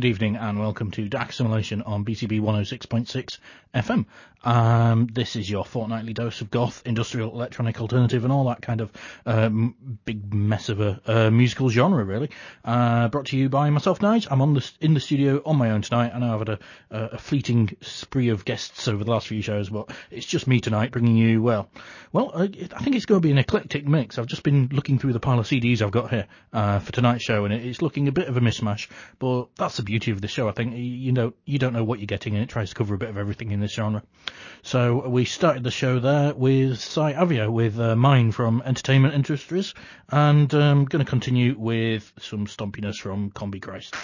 Good evening and welcome to Dark Assimilation on BCB 106.6 FM. This is your fortnightly dose of goth, industrial, electronic, alternative and all that kind of big mess of a musical genre, really. Brought to you by myself, Nige. I'm in the studio on my own tonight. I know I've had a fleeting spree of guests over the last few shows, but it's just me tonight bringing you, I think it's going to be an eclectic mix. I've just been looking through the pile of CDs I've got here for tonight's show, and it's looking a bit of a mishmash, but that's the beauty of the show. I think you don't know what you're getting, and it tries to cover a bit of everything in this genre. So we started the show there with Cy Avio with Mine from Entertainment Industries, and going to continue with some stompiness from Combi Christ.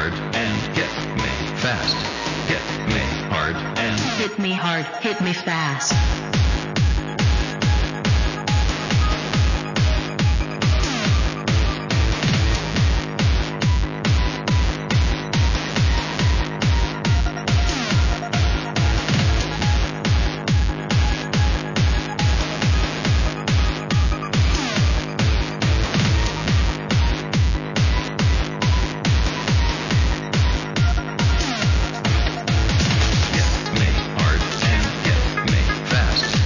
hard and hit me fast. Hit me hard and Hit me hard, hit me fast. hit me hard and hit me fast.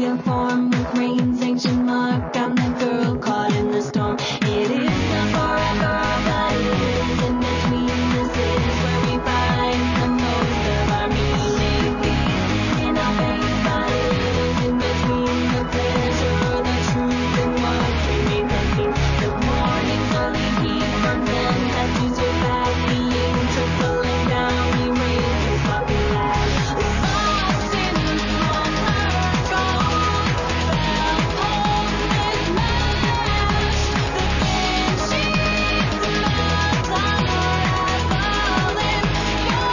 a form of rain's ancient mark. I'm the girl caught in the storm. It is not forever, but it is in between. This is where we find the most of our meaning. In our veins, but it is in between the pleasure, the truth, and what remains unseen. The morning slowly heat burns and tattoos your back. The ink trickling down, erase your sloppy laugh. Lost in the small circle, fell cold mismatched. The thin sheets melt unravel in your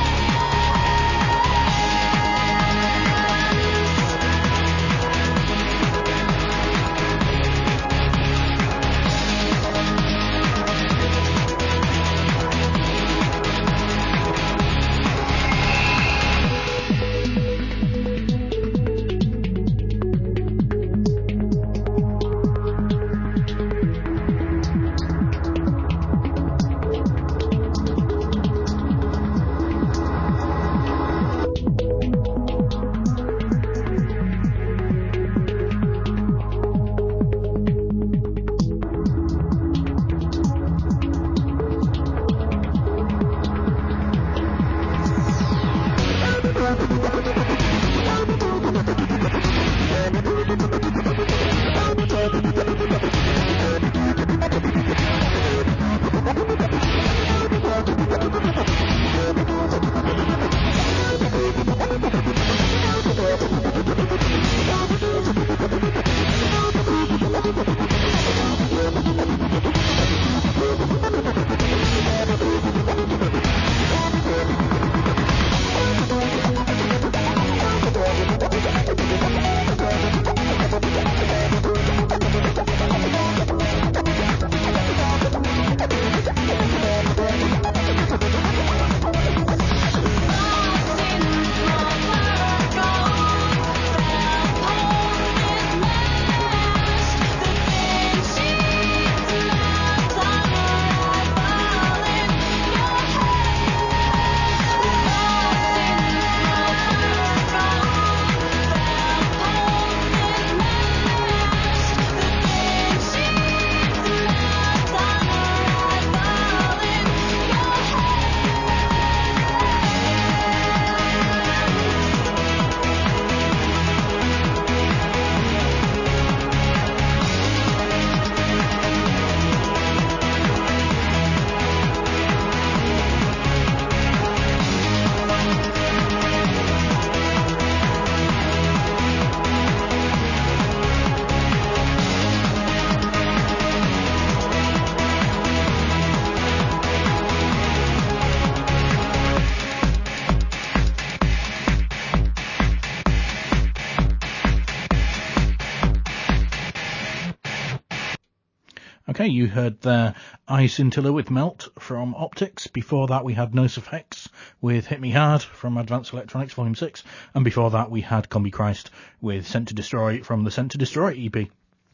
Okay, you heard there Eye Scintilla with Melt from Optics. Before that we had Nosoph Hex with Hit Me Hard from Advanced Electronics Volume 6. And before that we had Combi Christ with Sent to Destroy from the Sent to Destroy EP.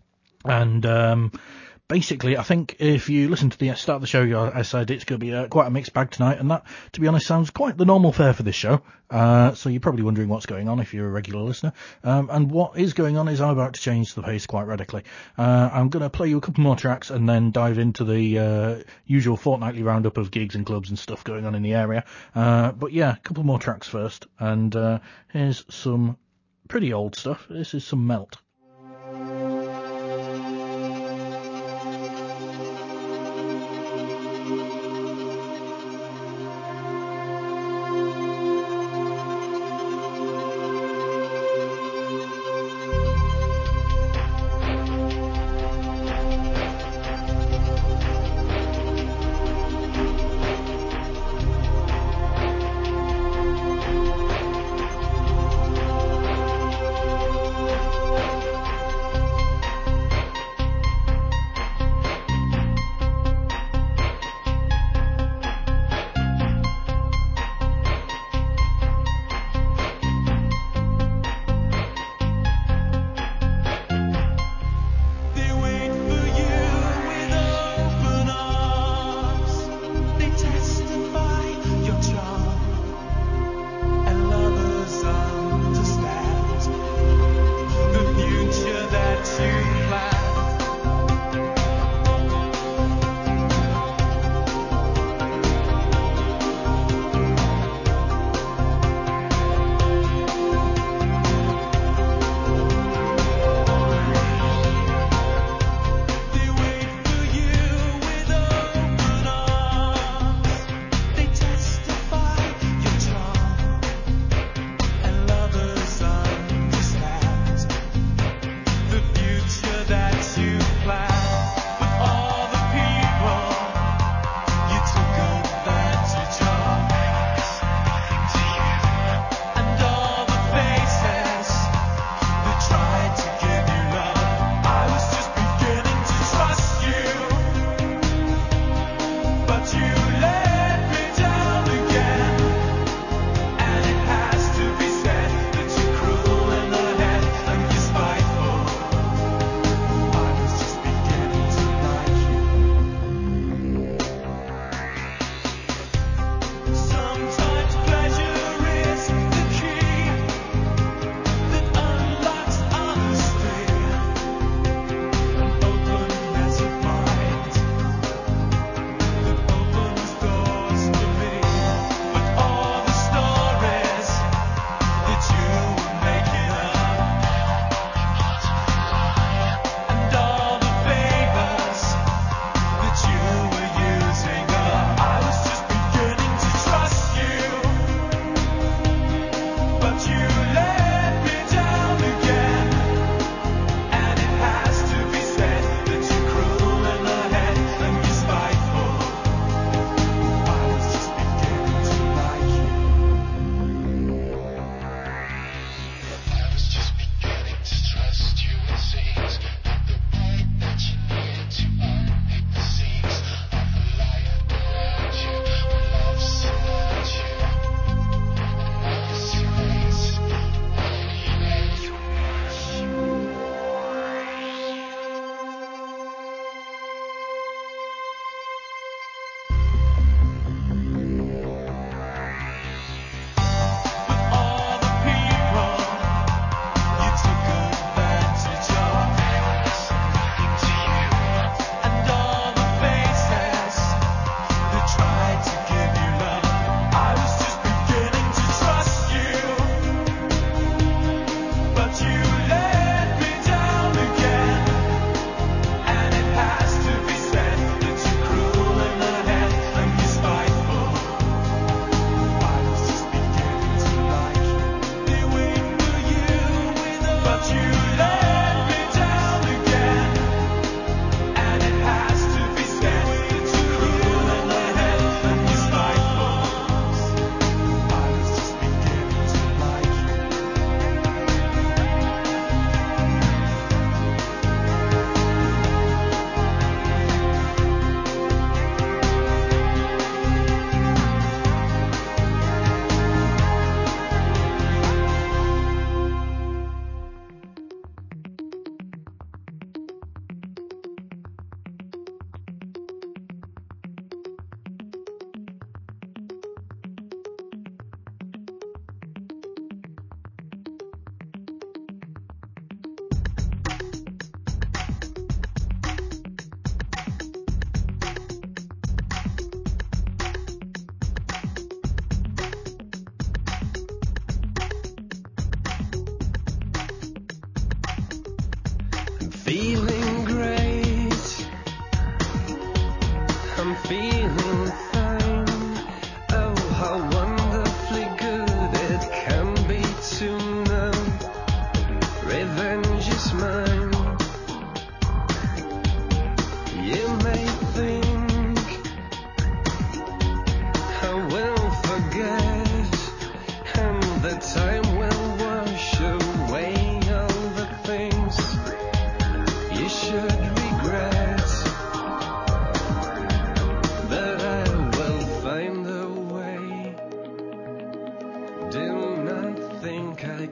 And basically, I think if you listen to the start of the show, I said it's going to be quite a mixed bag tonight, and that, to be honest, sounds quite the normal fare for this show. So you're probably wondering what's going on if you're a regular listener. And what is going on is I'm about to change the pace quite radically. I'm going to play you a couple more tracks and then dive into the usual fortnightly roundup of gigs and clubs and stuff going on in the area. But yeah, a couple more tracks first, and here's some pretty old stuff. This is some Melt.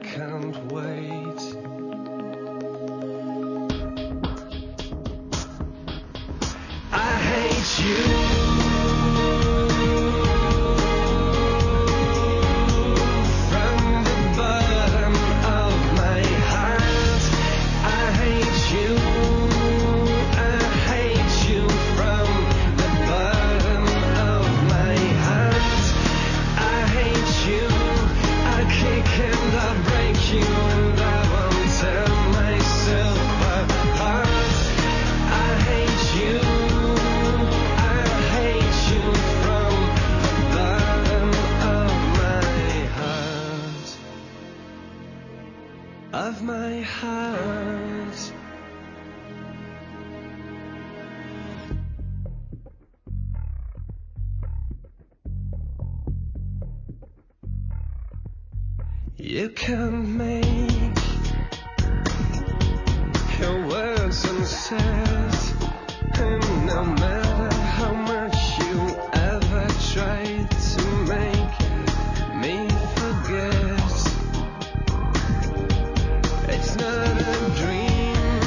can't wait. I hate you. From the bottom of my heart, I hate you. I hate you from the bottom of my heart. I hate you. I kick and I break you, and I won't tear myself apart. I hate you. I hate you from the bottom of my heart. Of my heart. You can make your words unsaid, and no matter how much you ever try to make me forget, it's not a dream.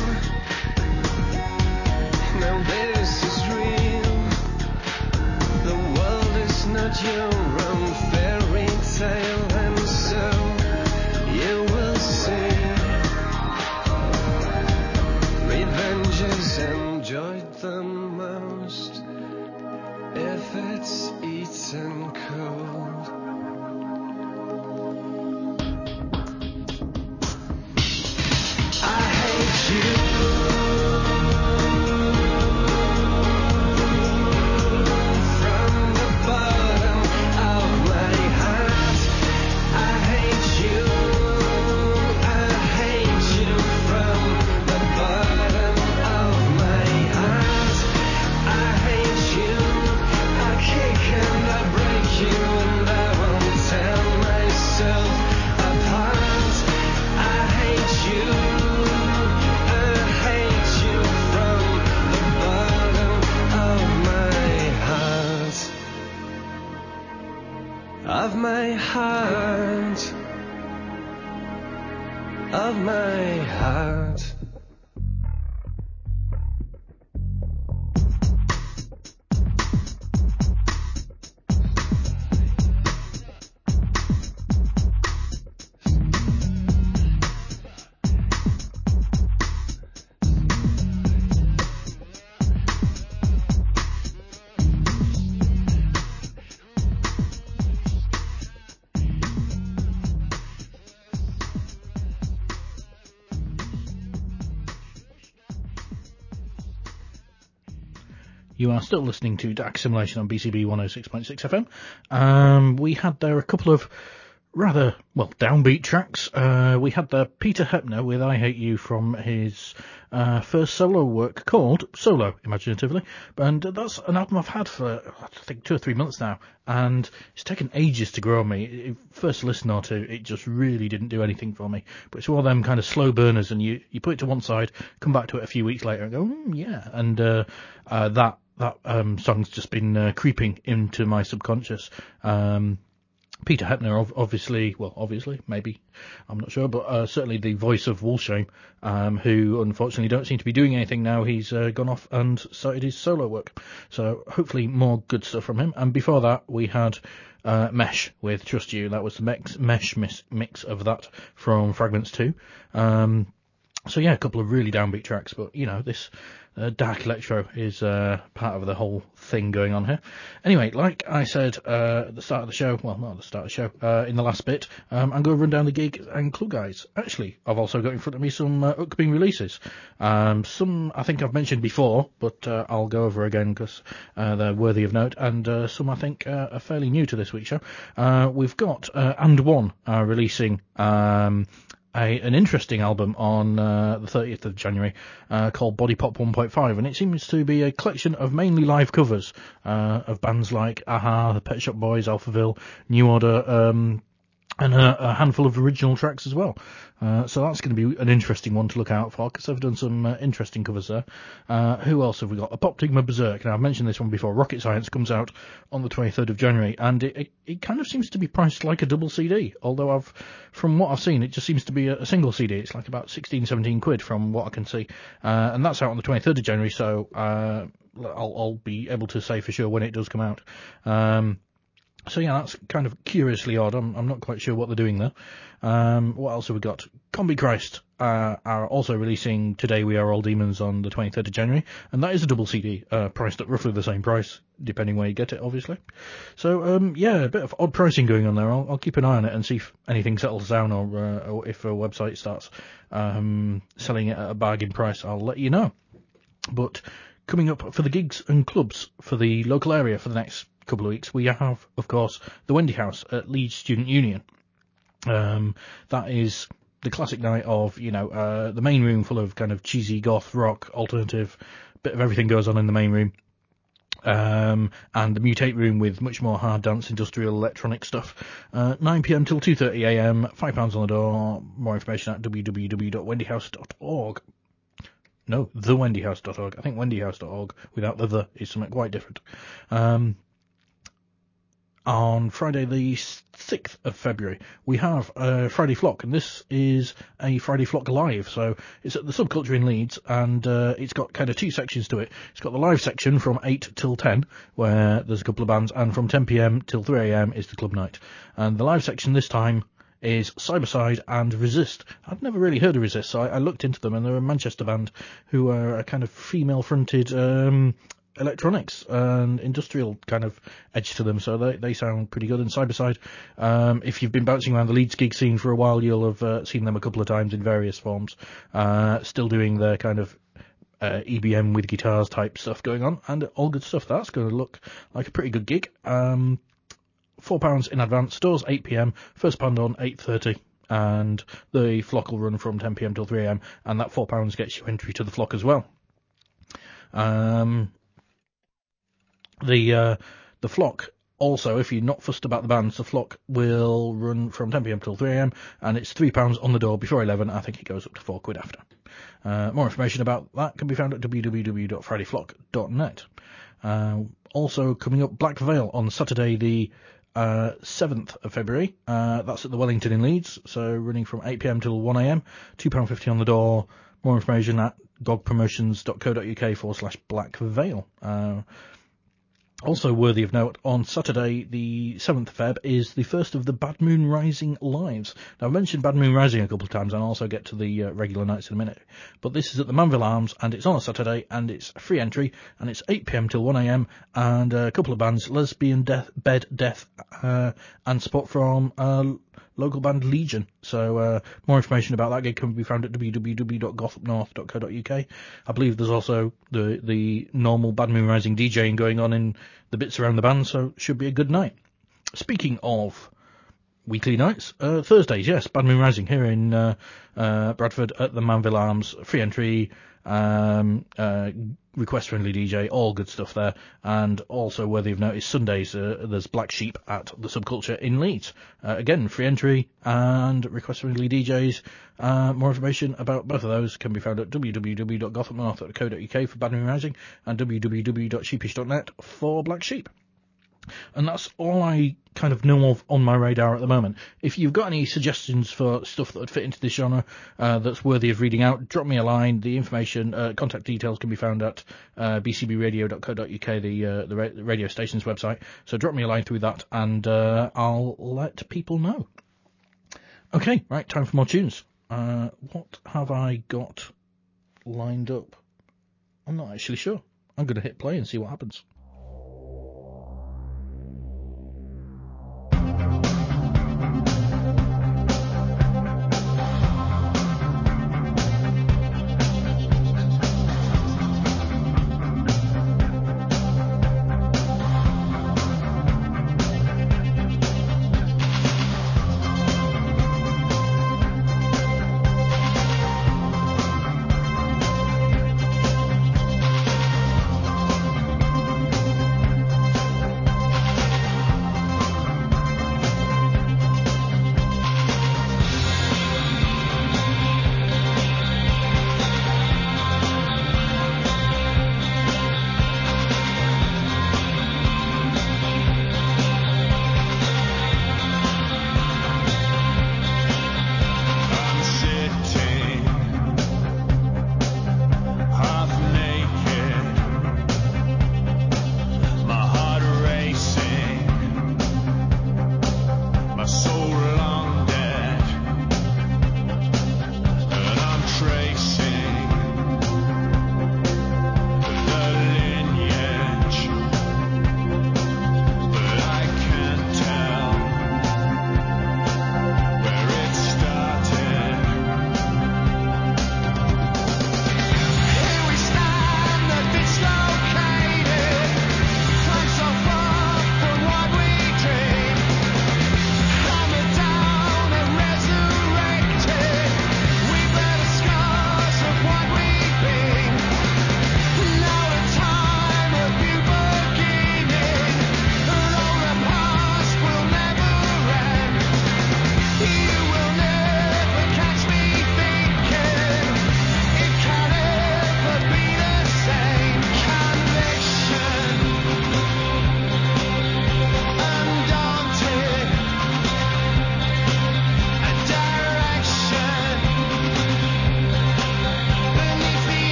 No, this is real. The world is not your own fairy tale, and so you will see. Revenge is enjoyed the most if it's eaten cold. I hate you. From the bottom of my heart, I hate you. I hate you from the bottom of my heart. I hate you. I kick and I break you, and I won't tear myself apart. I hate you. I hate you from the bottom of my heart. Of my heart. Of my heart. You are still listening to Dark Simulation on BCB 106.6 FM. We had there a couple of rather, downbeat tracks. We had there Peter Hepner with I Hate You from his first solo work called Solo, imaginatively. And that's an album I've had for, I think, 2 or 3 months now. And it's taken ages to grow on me. First listen or two, it just really didn't do anything for me. But it's one of them kind of slow burners, and you put it to one side, come back to it a few weeks later and go, yeah. And that song's just been creeping into my subconscious. Peter Hepner, obviously, maybe, I'm not sure, but certainly the voice of Woolshame, who unfortunately don't seem to be doing anything now. He's gone off and started his solo work. So hopefully more good stuff from him. And before that, we had Mesh with Trust You. That was the Mesh mix of that from Fragments 2. So yeah, a couple of really downbeat tracks, but this dark electro is part of the whole thing going on here. Anyway, like I said at the start of the show, well, not at the start of the show, in the last bit, I'm going to run down the gig and club guides. Actually, I've also got in front of me some upcoming releases. Some I think I've mentioned before, but I'll go over again because they're worthy of note, and some I think are fairly new to this week's show. We've got And One releasing an interesting album on the 30th of January called Body Pop 1.5, and it seems to be a collection of mainly live covers of bands like a-ha, the Pet Shop Boys, Alphaville, New Order, and a handful of original tracks as well. So that's going to be an interesting one to look out for, because I've done some interesting covers there. Who else have we got? Apoptygma Berserk. Now, I've mentioned this one before. Rocket Science comes out on the 23rd of January, and it kind of seems to be priced like a double CD, although from what I've seen, it just seems to be a single CD. It's like about 16, 17 quid from what I can see. And that's out on the 23rd of January, so I'll be able to say for sure when it does come out. So yeah, that's kind of curiously odd. I'm not quite sure what they're doing there. What else have we got? Combi Christ are also releasing Today We Are All Demons on the 23rd of January, and that is a double CD, priced at roughly the same price, depending where you get it, obviously. So yeah, a bit of odd pricing going on there. I'll keep an eye on it and see if anything settles down, or if a website starts selling it at a bargain price. I'll let you know. But coming up for the gigs and clubs for the local area for the next couple of weeks, we have, of course, the Wendy House at Leeds Student Union. That is the classic night of, the main room full of kind of cheesy goth, rock, alternative, bit of everything goes on in the main room. And the Mutate room with much more hard dance, industrial, electronic stuff. 9 p.m. till 2:30 a.m, £5 on the door. More information at www.wendyhouse.org. No, thewendyhouse.org. I think wendyhouse.org without the is something quite different. On Friday the 6th of February, we have Friday Flock, and this is a Friday Flock live. So it's at the Subculture in Leeds, and it's got kind of two sections to it. It's got the live section from 8 till 10, where there's a couple of bands, and from 10 p.m. till 3 a.m. is the club night. And the live section this time is Cyberside and Resist. I'd never really heard of Resist, so I looked into them, and they're a Manchester band who are a kind of female-fronted electronics and industrial kind of edge to them, so they sound pretty good. And Cyberside, if you've been bouncing around the Leeds gig scene for a while, you'll have seen them a couple of times in various forms, still doing their kind of EBM with guitars type stuff going on, and all good stuff. That's going to look like a pretty good gig. £4 in advance, doors 8 p.m, first band on 8:30, and the Flock will run from 10 p.m. till 3 a.m, and that £4 gets you entry to the Flock as well. The Flock, also, if you're not fussed about the bands, the Flock will run from 10 p.m. till 3 a.m, and it's £3 on the door before 11. I think it goes up to £4 after. More information about that can be found at www.fridayflock.net. Also coming up, Black Veil on Saturday the 7th of February. That's at the Wellington in Leeds, so running from 8 p.m. till 1 a.m, £2.50 on the door. More information at gogpromotions.co.uk/Black Veil. Also worthy of note, on Saturday the 7th of Feb is the first of the Bad Moon Rising lives. Now, I've mentioned Bad Moon Rising a couple of times, and I'll also get to the regular nights in a minute. But this is at the Manville Arms, and it's on a Saturday, and it's free entry, and it's 8 p.m. till 1 a.m, and a couple of bands, Lesbian Death, Bed Death, and support from local band Legion. So more information about that gig can be found at www.gothupnorth.co.uk. I believe there's also the normal Bad Moon Rising DJing going on in the bits around the band, so should be a good night. Speaking of weekly nights, Thursdays, yes, Bad Moon Rising here in Bradford at the Manville Arms, free entry, request friendly DJ, all good stuff there. And also worthy of note is Sundays, there's Black Sheep at the Subculture in Leeds, again free entry and request friendly DJs. More information about both of those can be found at www.gothupnorth.co.uk for Bad Moon Rising and www.sheepish.net for Black Sheep. And that's all I kind of know of on my radar at the moment. If you've got any suggestions for stuff that would fit into this genre that's worthy of reading out, drop me a line. The information, contact details can be found at bcbradio.co.uk, the radio station's website. So drop me a line through that, and I'll let people know. Okay, right, time for more tunes. What have I got lined up? I'm not actually sure. I'm going to hit play and see what happens.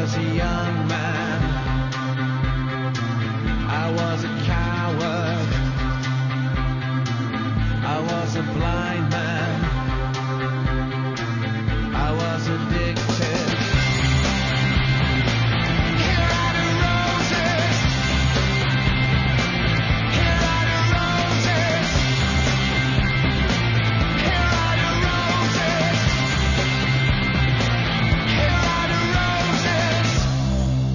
was a young man. I was a coward. I was a blind man. I was addicted. Here are the roses. Here are the roses. Here are the roses. Here are the roses.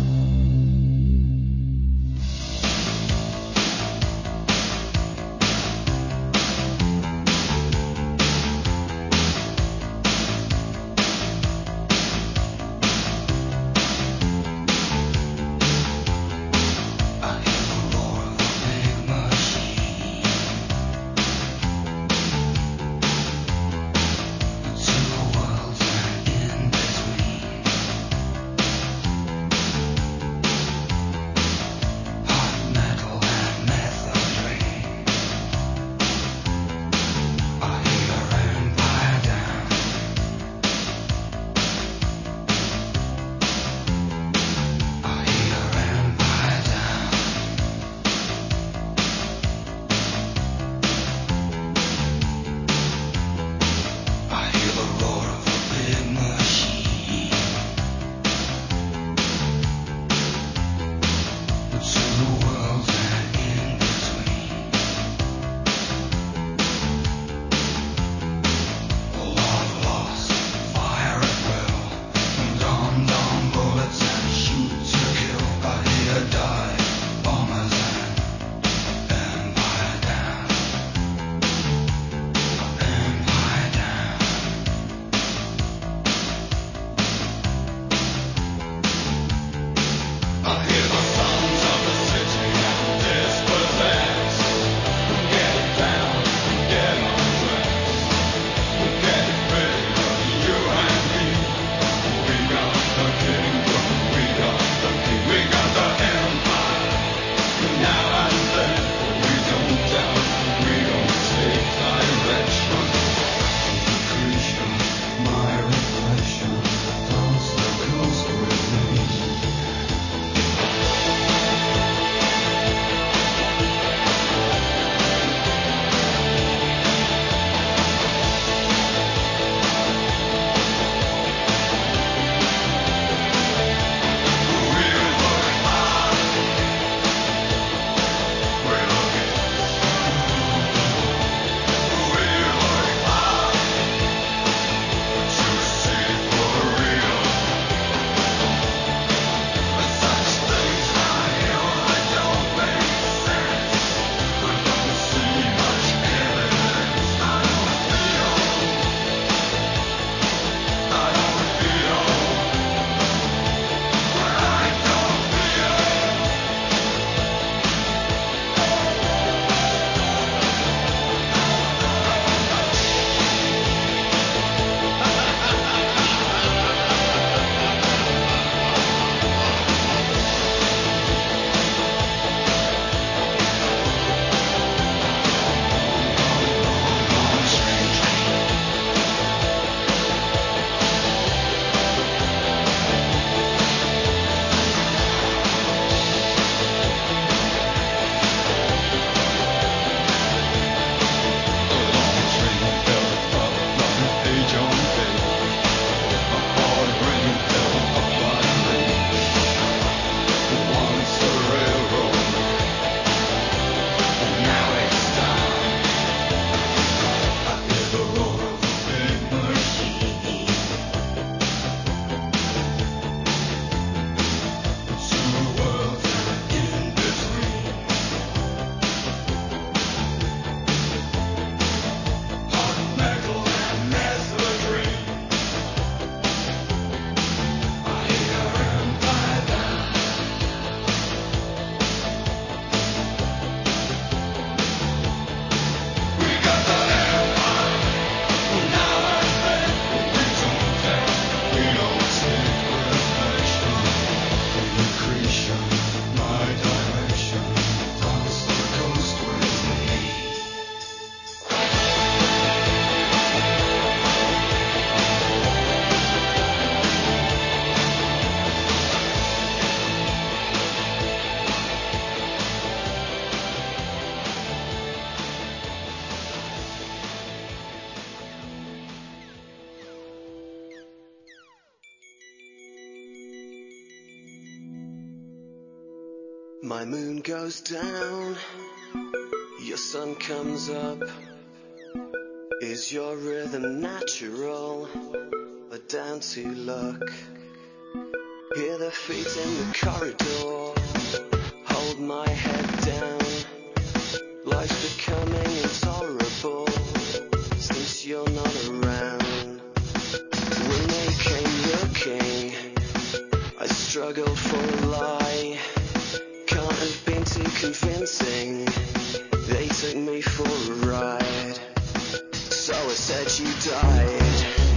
My moon goes down, your sun comes up. Is your rhythm natural or down to luck? Hear the feet in the corridor, hold my head down. Life's becoming intolerable since you're not around. When they came looking, I struggled for a lie. Can't have been too convincing, they took me for a ride. So I said you died.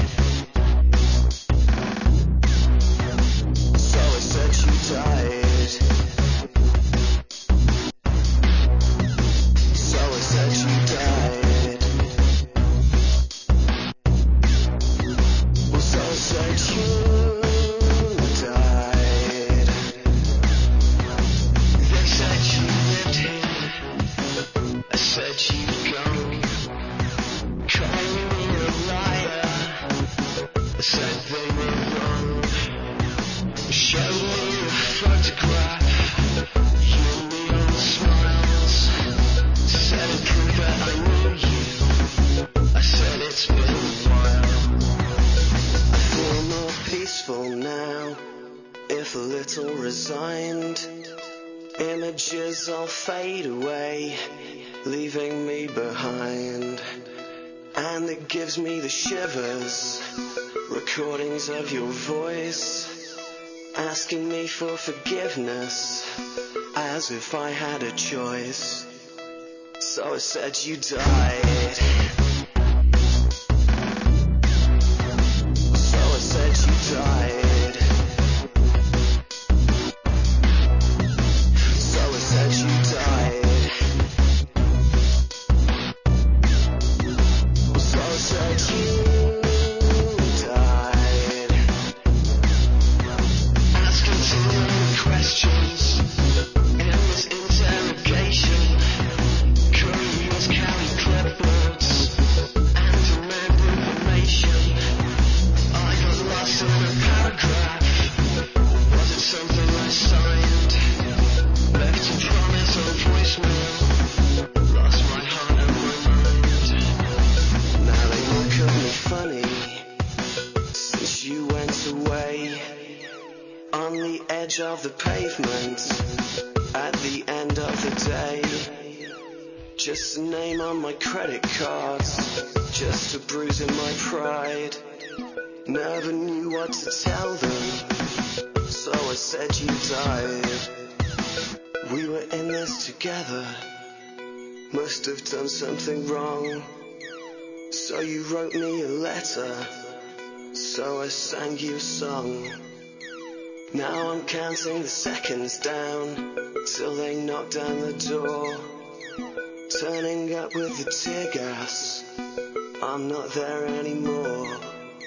So I said you died. So I said you died. Well, so I said you died. They said you lived here. I said you'd gone. Calling me a liar. I said they were wrong. Showed me a photograph. You and me on smiles. Said it proved that I knew you. I said it's been a while. I feel more peaceful now, if a little resigned. Images all fade away, leaving me behind. And it gives me the shivers, recordings of your voice, asking me for forgiveness, as if I had a choice. So I said you died. So I said you died. So I said you died. So I said you died. Asking too many questions in this interrogation. Couriers carry clipboards and demand information. I got lost in a paragraph. Was it something I signed? Left a promise on voicemail. Lost my heart and my mind. Now they look at me funny since you went away. On the edge of the pavement at the end of the day. Just a name on my credit cards, just a bruise in my pride. Never knew what to tell them, so I said you died. We were in this together, must have done something wrong. So you wrote me a letter, so I sang you a song. Now I'm counting the seconds down till they knock down the door. Turning up with the tear gas, I'm not there anymore.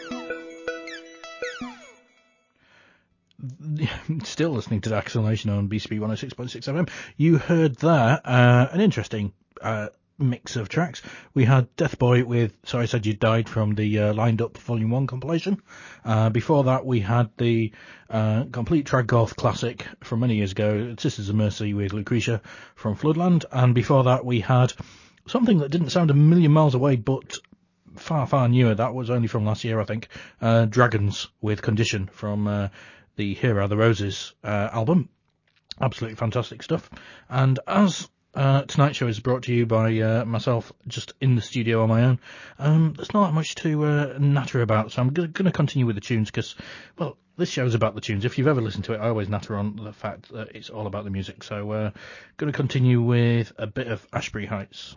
Still listening to Daxonation on BCB 106.6 FM. You heard there an interesting mix of tracks. We had Death Boy with Sorry I Said You Died from the Lined Up Volume 1 compilation. Before that we had the complete Traggoth classic from many years ago, Sisters of Mercy with Lucretia from Floodland. And before that we had something that didn't sound a million miles away but far, far newer. That was only from last year, I think. Dragons with Condition from the Here Are the Roses album. Absolutely fantastic stuff. And as tonight's show is brought to you by myself, just in the studio on my own, there's not much to natter about, so I'm going to continue with the tunes because, well, this show's about the tunes. If you've ever listened to it, I always natter on the fact that it's all about the music. So going to continue with a bit of Ashbury Heights.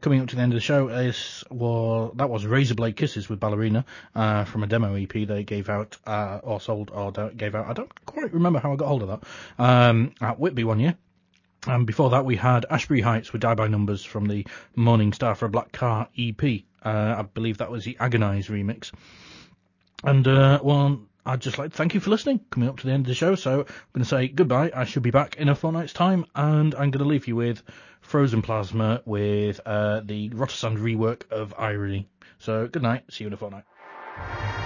coming up to the end of the show that was Razorblade Kisses with Ballerina from a demo EP they gave out or sold or gave out. I don't quite remember how I got hold of that. At Whitby one year. And before that, we had Ashbury Heights with Die By Numbers from the Morning Star for a Black Car EP. I believe that was the Agonize remix. And, well, I'd just like to thank you for listening, coming up to the end of the show. So I'm going to say goodbye. I should be back in a fortnight's time, and I'm going to leave you with Frozen Plasma with the Rotersand rework of Irony. So good night. See you in a fortnight.